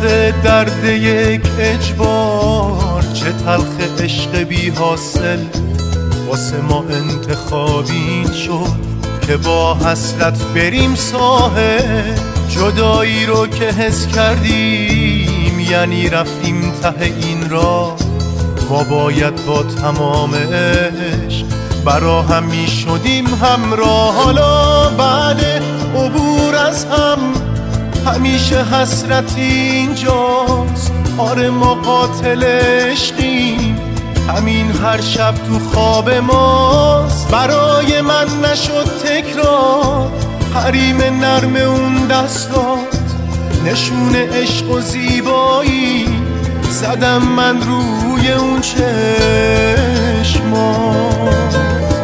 آخر درد یک اجبار، چه تلخ عشق بی حاصل واسه ما انتخابین شد که با حسرت بریم ساحل. جدایی رو که حس کردیم یعنی رفتیم ته این راه، ما باید با تمام عشق برا هم می شدیم همراه. حالا بعد عبور از هم همیشه حسرت اینجاست. آره ما قاتل عشقیم، همین هر شب تو خواب ماست. برای من نشد تکرار حریم نرم اون دستات، نشون عشق و زیبایی زدم من روی اون چشمات.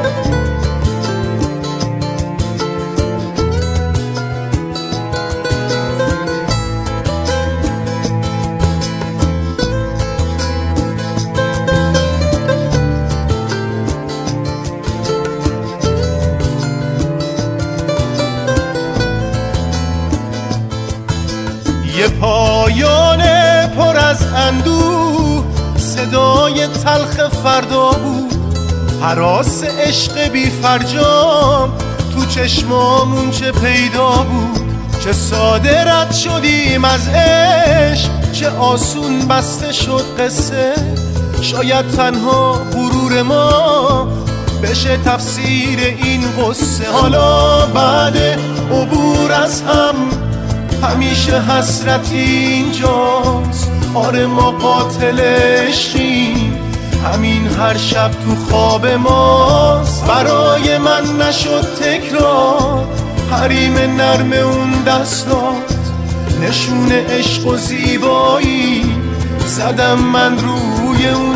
یه پایان پر از اندوه، صدای تلخ فردا بود، هراس عشق بی فرجام تو چشمامون چه پیدا بود. چه ساده رد شدیم از عشق، چه آسون بسته شد قصه. شاید تنها غرور ما بشه تفسیر این قصه. حالا بعد عبور از هم همیشه حسرت اینجاست. آره ما قاتل عشقیم، همین هر شب تو خواب ماست. برای من نشد تکرار حریم نرم اون دستات، نشون عشق و زیبایی زدم من روی اون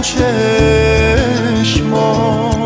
چشمات.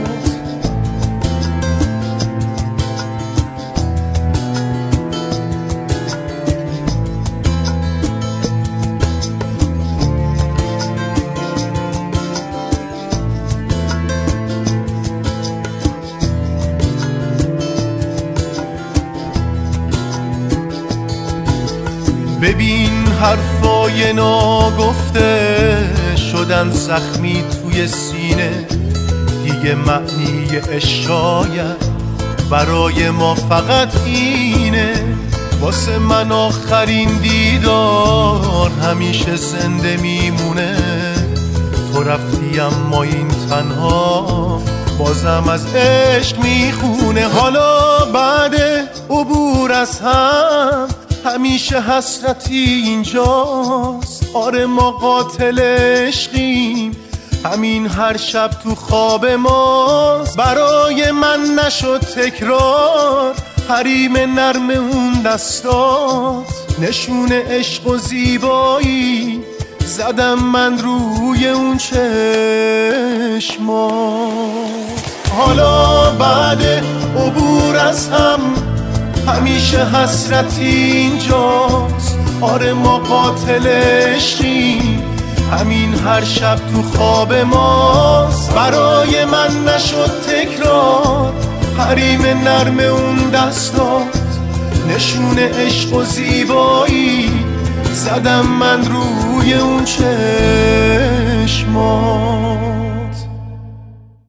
ببین حرفای ناگفته شدن زخمی توی سینه، دیگه معنی عشق شاید برای ما فقط اینه. واسه من آخرین دیدار همیشه زنده میمونه. تو رفتی اما این تنها بازم از عشق میخونه. حالا بعد عبور از هم همیشه حسرتی اینجاست. آره ما قاتل عشقیم، همین هر شب تو خواب ماست. برای من نشد تکرار حریم نرم اون دستات، نشون عشق و زیبایی زدم من روی اون چشمات. حالا بعد عبور از هم همیشه حسرتی اینجاست. آره ما قاتل عشقیم، همین هر شب تو خواب ماست. برای من نشد تکرار حریم نرم اون دستات، نشون عشق و زیبایی زدم من روی اون چشمات.